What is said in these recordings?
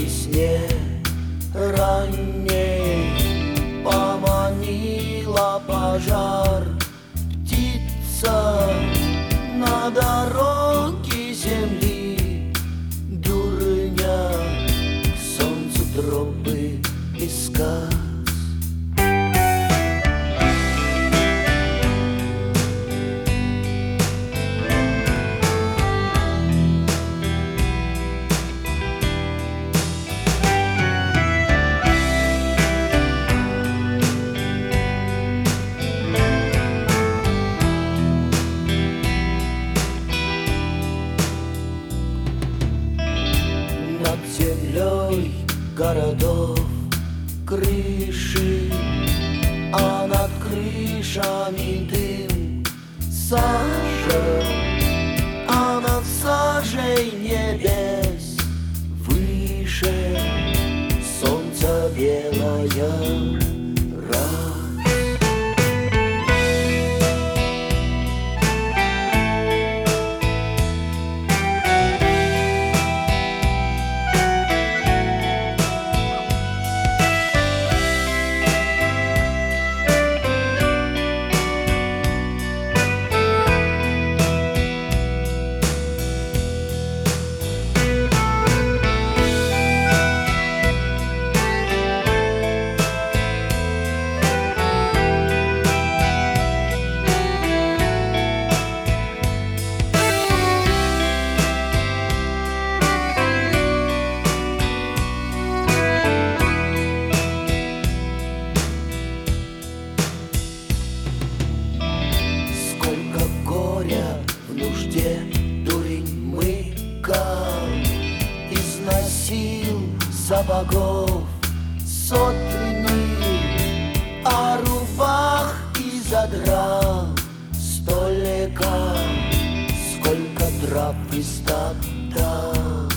весне ранней поманила пожар птица на дороге земли, дурня к солнцу тропы искать. Над землей городов крыши, а над крышами дым, сажа, а над сажей небес выше солнца белая раз. Дурень мыкал, износил сапогов сотни, а рубах и задрал столика, сколько трав истоптал.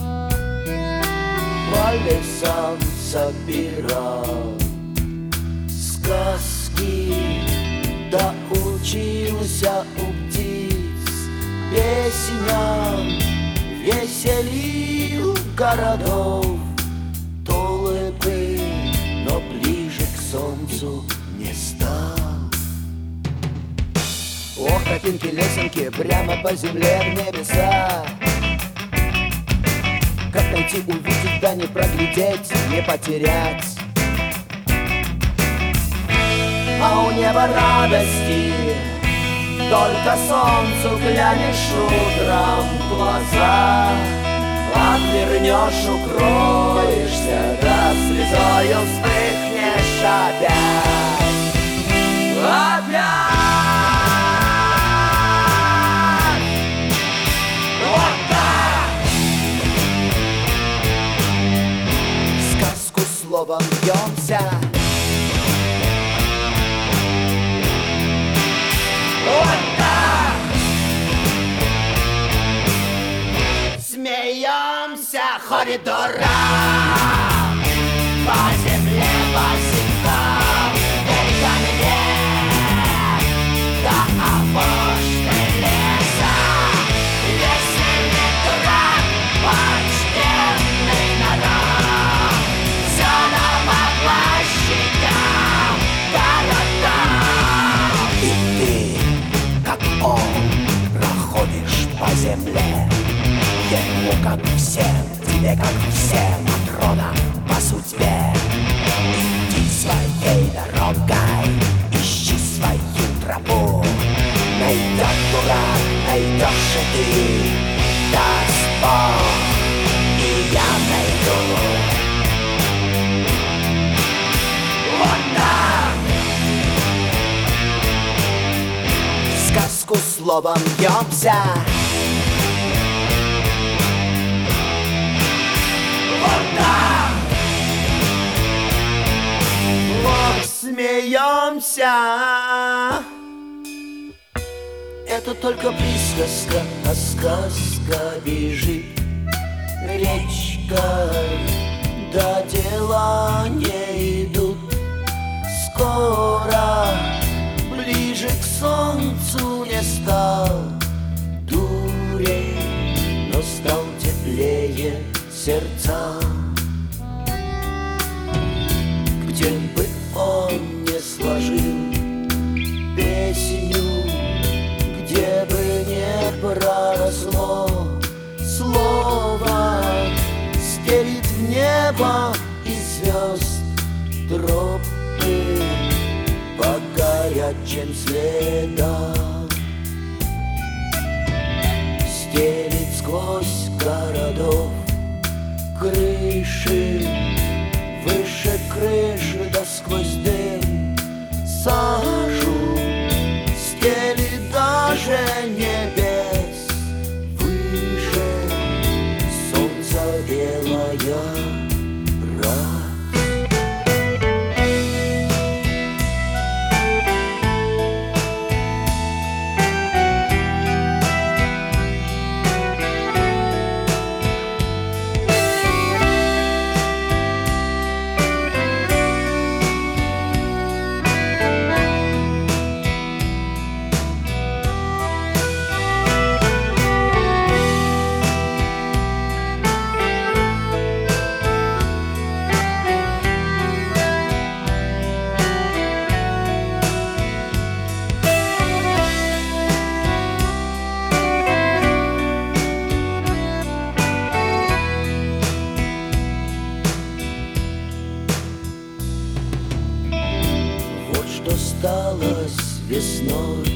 По лесам собирал сказки, да учился у птиц песням, веселил городов толпы, но ближе к солнцу не стал. Ох, тропинки, лесенки, прямо по земле в небеса. Как найти, увидеть, да не проглядеть, не потерять. А у неба радости, только солнцу глянешь утром в глаза. Отвернешь, укроешься, да слезою вспыхнешь опять. Опять! Вот так! В сказку словом бьемся. Вот так! Смеемся, ходит дурак по земле босиком, берегами рек до опушки леса. Весельный дурак, почтенный народ, все нам по площадям, городам. И ты, как он, проходишь по земле, ему как всем, тебе как всем, от рода по судьбе. Иди своей дорогой, ищи свою тропу. Найдет дурак, найдешь и ты, даст Бог, и я найду. Вот так! В сказку словом бьемся. Вот смеемся. Это только присказка, а сказка бежит речкой, да дела не идут. Скоро ближе к солнцу не стал дурень, но стал теплее сердца. проросло слово, стелит в небо и звезд тропы по горячим следам, стелит сквозь городов крыши, выше крыши да сквозь дым сажу, стелит даже небес выше солнца белая рать. Что осталось весной